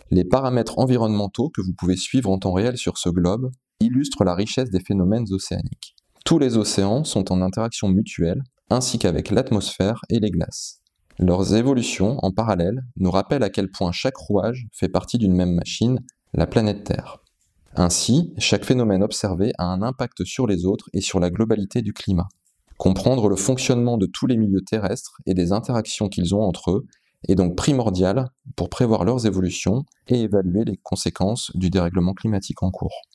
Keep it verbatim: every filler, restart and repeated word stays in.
Les paramètres environnementaux que vous pouvez suivre en temps réel sur ce globe illustrent la richesse des phénomènes océaniques. Tous les océans sont en interaction mutuelle, ainsi qu'avec l'atmosphère et les glaces. Leurs évolutions, en parallèle, nous rappellent à quel point chaque rouage fait partie d'une même machine, la planète Terre. Ainsi, chaque phénomène observé a un impact sur les autres et sur la globalité du climat. Comprendre le fonctionnement de tous les milieux terrestres et des interactions qu'ils ont entre eux est donc primordial pour prévoir leurs évolutions et évaluer les conséquences du dérèglement climatique en cours.